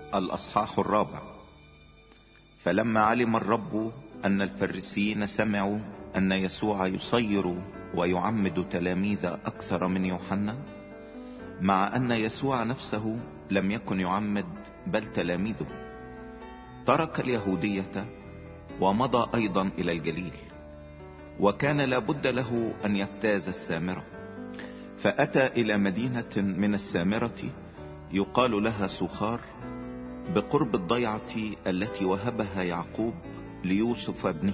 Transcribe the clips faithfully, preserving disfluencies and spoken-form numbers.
الأصحاح الرابع. فلما علم الرب أن الفريسيين سمعوا أن يسوع يصير ويعمد تلاميذ أكثر من يوحنا، مع أن يسوع نفسه لم يكن يعمد بل تلاميذه، ترك اليهودية ومضى أيضا إلى الجليل، وكان لابد له أن يجتاز السامرة. فأتى إلى مدينة من السامرة يقال لها سوخار، بقرب الضيعة التي وهبها يعقوب ليوسف ابنه،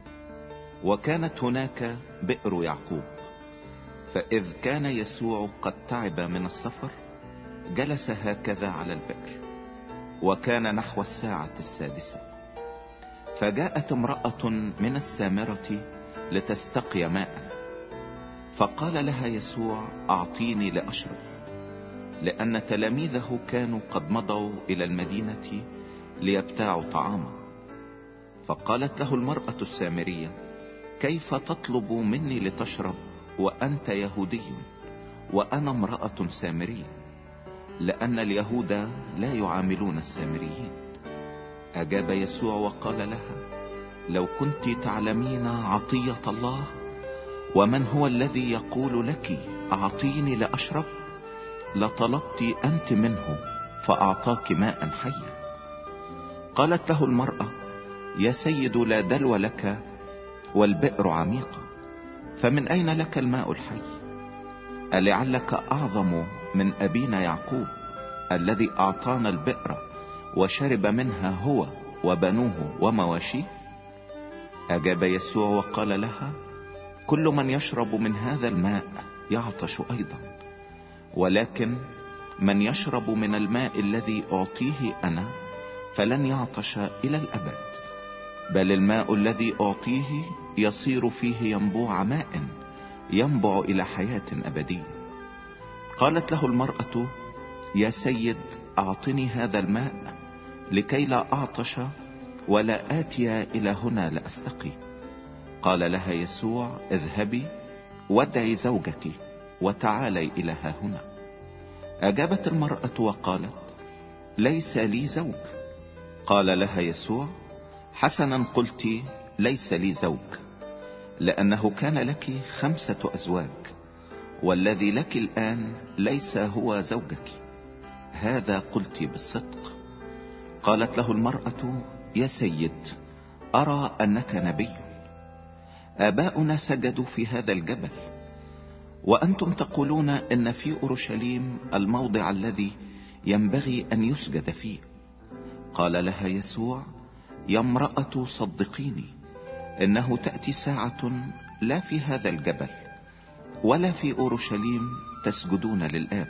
وكانت هناك بئر يعقوب. فإذ كان يسوع قد تعب من السفر جلس هكذا على البئر، وكان نحو الساعة السادسة. فجاءت امرأة من السامرة لتستقي ماء، فقال لها يسوع: أعطيني لأشرب، لأن تلاميذه كانوا قد مضوا إلى المدينة ليبتاعوا طعاما. فقالت له المرأة السامرية: كيف تطلب مني لتشرب وأنت يهودي وأنا امرأة سامرية؟ لأن اليهود لا يعاملون السامريين. أجاب يسوع وقال لها: لو كنت تعلمين عطية الله ومن هو الذي يقول لك أعطيني لأشرب، لطلبت أنت منه فأعطاك ماء حيا. قالت له المرأة: يا سيد، لا دلو لك والبئر عميقة، فمن أين لك الماء الحي؟ ألعلك أعظم من أبينا يعقوب الذي أعطانا البئر وشرب منها هو وبنوه ومواشيه؟ أجاب يسوع وقال لها: كل من يشرب من هذا الماء يعطش أيضا، ولكن من يشرب من الماء الذي أعطيه أنا فلن يعطش إلى الأبد، بل الماء الذي أعطيه يصير فيه ينبوع ماء ينبع إلى حياة أبدية. قالت له المرأة: يا سيد، أعطني هذا الماء لكي لا أعطش ولا آتي إلى هنا لأستقي. قال لها يسوع: اذهبي وادعي زوجك وتعالي إلى ها هنا. أجابت المرأة وقالت: ليس لي زوج. قال لها يسوع: حسنا قلت، ليس لي زوج، لأنه كان لك خمسة أزواج، والذي لك الآن ليس هو زوجك، هذا قلت بالصدق. قالت له المرأة: يا سيد، أرى أنك نبي. آباؤنا سجدوا في هذا الجبل، وأنتم تقولون إن في أورشليم الموضع الذي ينبغي أن يسجد فيه. قال لها يسوع: يا امرأة، صدقيني، إنه تأتي ساعة لا في هذا الجبل ولا في أورشليم تسجدون للآب.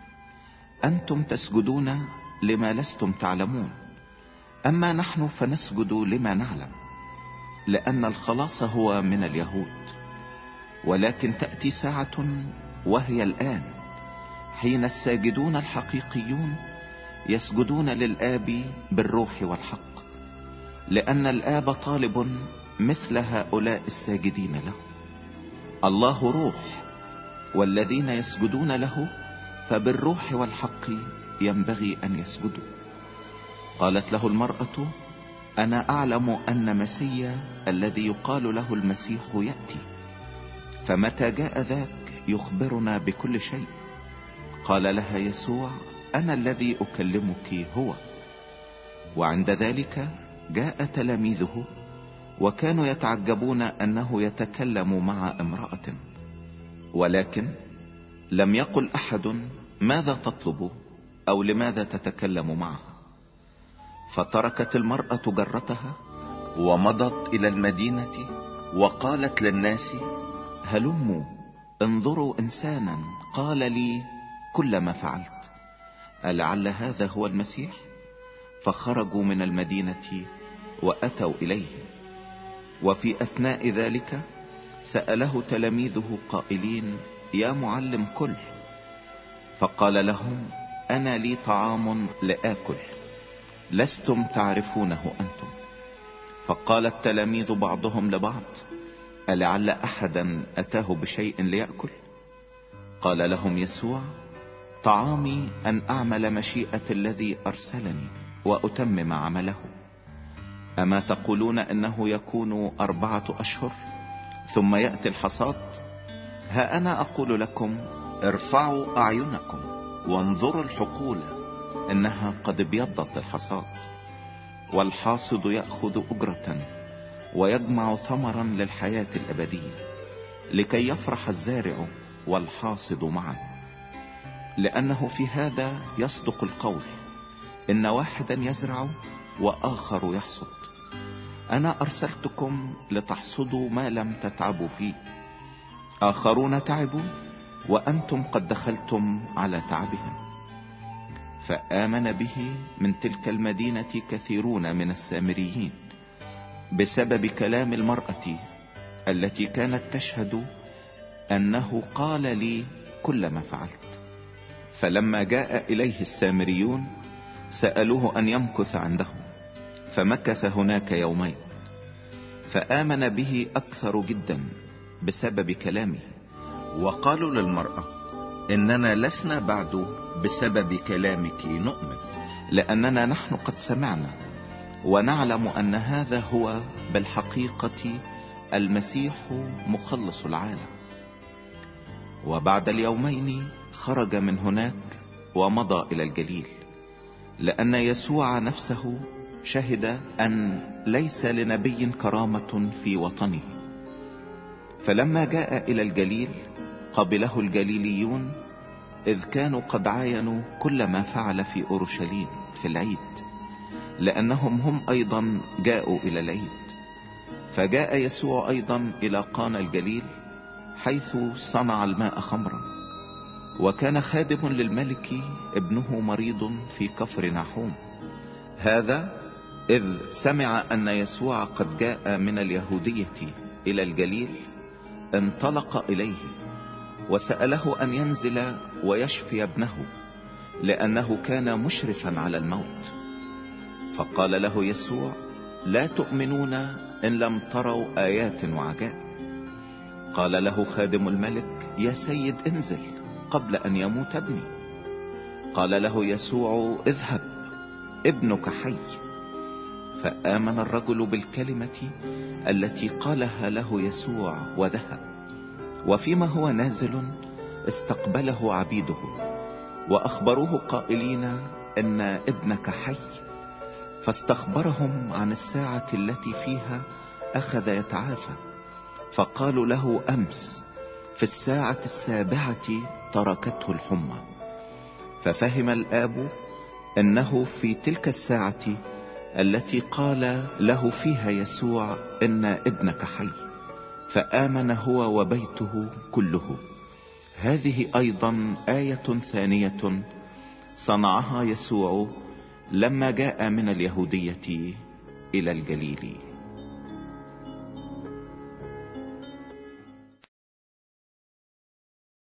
أنتم تسجدون لما لستم تعلمون، أما نحن فنسجد لما نعلم، لأن الخلاص هو من اليهود. ولكن تأتي ساعة وهي الآن حين الساجدون الحقيقيون يسجدون للآب بالروح والحق، لأن الآب طالب مثل هؤلاء الساجدين له. الله روح، والذين يسجدون له فبالروح والحق ينبغي أن يسجدوا. قالت له المرأة: أنا أعلم أن مسيا الذي يقال له المسيح يأتي، فمتى جاء ذاك يخبرنا بكل شيء. قال لها يسوع: أنا الذي أكلمك هو. وعند ذلك جاء تلاميذه، وكانوا يتعجبون أنه يتكلم مع امرأة، ولكن لم يقل أحد: ماذا تطلب؟ أو لماذا تتكلم معها؟ فتركت المرأة جرتها ومضت إلى المدينة، وقالت للناس: هلموا انظروا إنسانا قال لي كل ما فعلت، ألعل هذا هو المسيح؟ فخرجوا من المدينة وأتوا إليه. وفي أثناء ذلك سأله تلاميذه قائلين: يا معلم، كل. فقال لهم: أنا لي طعام لآكل لستم تعرفونه أنتم. فقال التلاميذ بعضهم لبعض: ألعل أحدا أتاه بشيء ليأكل؟ قال لهم يسوع: طعامي أن أعمل مشيئة الذي أرسلني وأتمم عمله. أما تقولون إنه يكون أربعة أشهر ثم يأتي الحصاد؟ ها أنا أقول لكم ارفعوا أعينكم وانظروا الحقول إنها قد ابيضت الحصاد. والحاصد يأخذ أجرة ويجمع ثمرا للحياة الأبدية، لكي يفرح الزارع والحاصد معا. لأنه في هذا يصدق القول، إن واحدا يزرع وآخر يحصد. أنا أرسلتكم لتحصدوا ما لم تتعبوا فيه. آخرون تعبوا وأنتم قد دخلتم على تعبهم. فآمن به من تلك المدينة كثيرون من السامريين بسبب كلام المرأة التي كانت تشهد أنه قال لي كل ما فعلت. فلما جاء إليه السامريون سألوه أن يمكث عندهم، فمكث هناك يومين. فآمن به أكثر جدا بسبب كلامه. وقالوا للمرأة: إننا لسنا بعد بسبب كلامك نؤمن، لأننا نحن قد سمعنا ونعلم أن هذا هو بالحقيقة المسيح مخلص العالم. وبعد اليومين خرج من هناك ومضى إلى الجليل، لأن يسوع نفسه شهد أن ليس لنبي كرامة في وطنه. فلما جاء إلى الجليل قبله الجليليون، إذ كانوا قد عاينوا كل ما فعل في أورشليم في العيد، لأنهم هم أيضا جاءوا إلى العيد. فجاء يسوع أيضا إلى قانا الجليل، حيث صنع الماء خمرا. وكان خادم للملك ابنه مريض في كفر نحوم. هذا إذ سمع أن يسوع قد جاء من اليهودية إلى الجليل، انطلق إليه وسأله أن ينزل ويشفي ابنه، لأنه كان مشرفا على الموت. فقال له يسوع: لا تؤمنون إن لم تروا آيات وعجائب. قال له خادم الملك: يا سيد انزل قبل أن يموت ابني. قال له يسوع: اذهب، ابنك حي. فآمن الرجل بالكلمة التي قالها له يسوع وذهب. وفيما هو نازل استقبله عبيده وأخبروه قائلين إن ابنك حي. فاستخبرهم عن الساعة التي فيها أخذ يتعافى. فقالوا له: أمس في الساعة السابعة تركته الحمى. ففهم الآب أنه في تلك الساعة التي قال له فيها يسوع إن ابنك حي، فآمن هو وبيته كله. هذه أيضا آية ثانية صنعها يسوع لما جاء من اليهودية إلى الجليل.